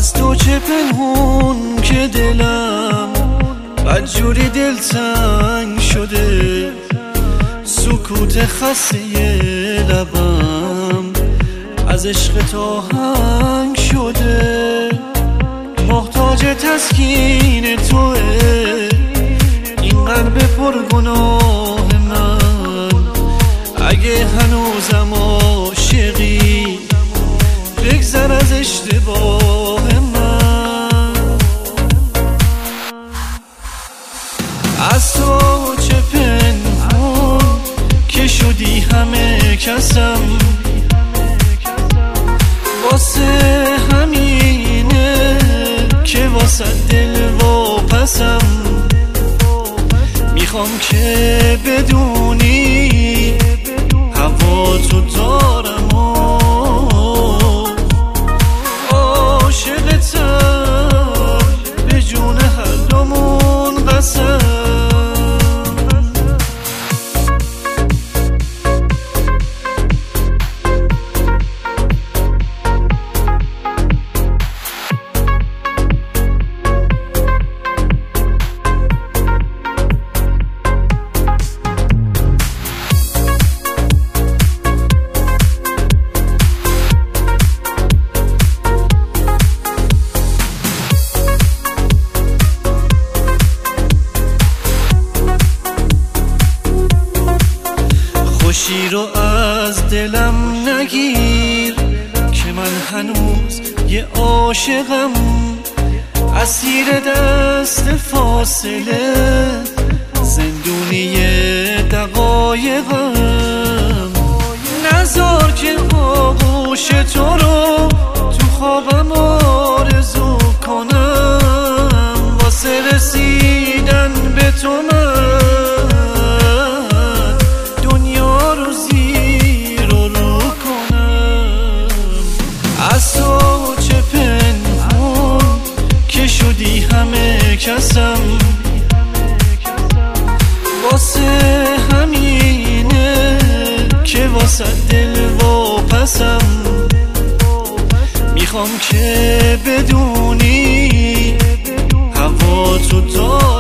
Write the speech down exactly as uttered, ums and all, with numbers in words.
از تو چه پنهون که دلم بدجوری دلتنگ شده، سکوت خسته لبم از عشق تو آهنگ شده. محتاج تسکین توه این قلب پرگناه من، اگه هنوزم عاشقی بگذر از اشتباه من. از تو چه پنهون که شدی همه کسم، واسه همینه که واسه دل واپسم. میخوام که بدونی هوا تو دارم و عاشقتم به جون هر دومون قسم. خوشی رو از دلم نگیر که من هنوز یه عاشقم، اسیر دست فاصله زندونی دقایقم. نذار که آغوش تو رو تو خوابم آرزو کنم، واسه رسیدن به تو من از تو چه پنهون که شدی همه کسم. واسه همینه که واسه دل واپسم. میخوام که بدونی هوا تو دار